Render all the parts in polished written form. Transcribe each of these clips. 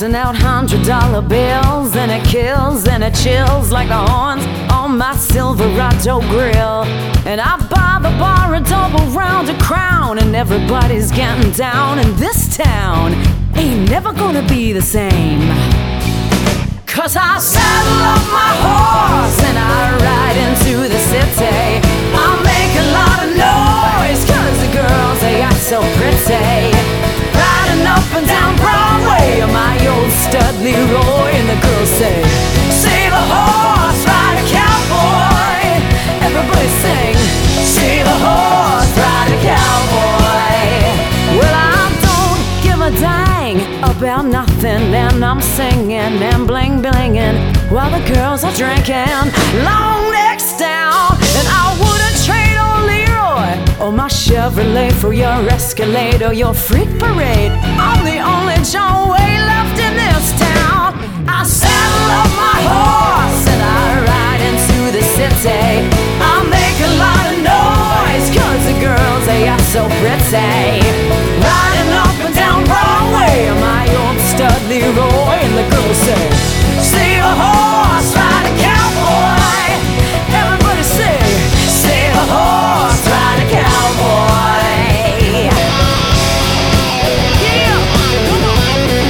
passing out $100 bills, and it kills and it chills like the horns on my Silverado grill. And I buy the bar a double-rounded crown, and everybody's getting down in this town. Ain't never gonna be the same. 'Cause I saddle up my horse and I ride into the city. I make a lot of noise 'cause the girls, they are so pretty. Riding up and down Broadway on my old stud Leroy, and the girls say, save a horse, ride a cowboy. Everybody sing, save a horse, ride a cowboy. Well, I don't give a dang about nothing, and I'm singing and bling-blinging while the girls are drinking long necks down. And I wouldn't trade old Leroy or my Chevrolet for your Escalade or your freak parade. I'm the only John Wayne left in this town. I saddle up my horse and I ride into the city. I make a lot of noise 'cause the girls, they are so pretty. Riding up and down Broadway on my old stud Leroy, and the girls say, save a horse, ride a cowboy. Everybody say, save a horse, ride a cowboy. Yeah, come on.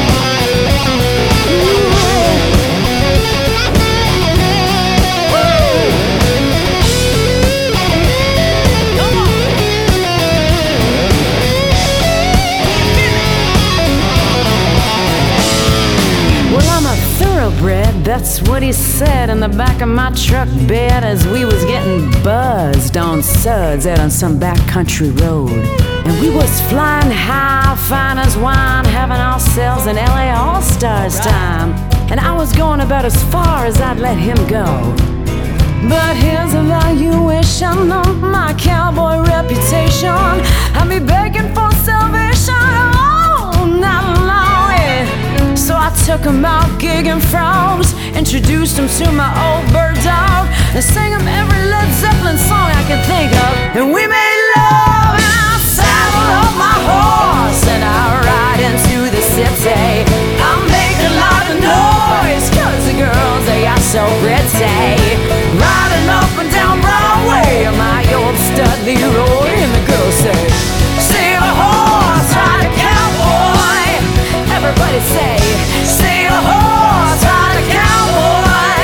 Well, I'm a thoroughbred, that's what he said in the back of my truck bed as we was getting buzzed on suds out on some backcountry road. And we was flying high, fine as wine, having ourselves an LA All-Stars time. And I was going about as far as I'd let him go. But here's a valuation of my cowboy reputation. I'd be begging for salvation all night long, yeah. So I took him out gigging frogs, introduced him to my old bird dog, and sang him every Led Zeppelin song I could think of. And we made love, and I saddled up my horse and I ride into the city. I make a lot of noise 'cause the girls, they are so pretty. Riding up and down Broadway on my old stud Leroy, and the girls say, save a horse, ride a cowboy. Everybody say, save a horse, ride a cowboy.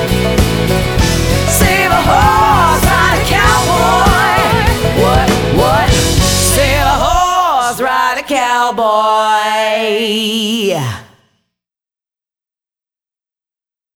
Save a horse, ride a cowboy. What? Save a horse, ride a cowboy.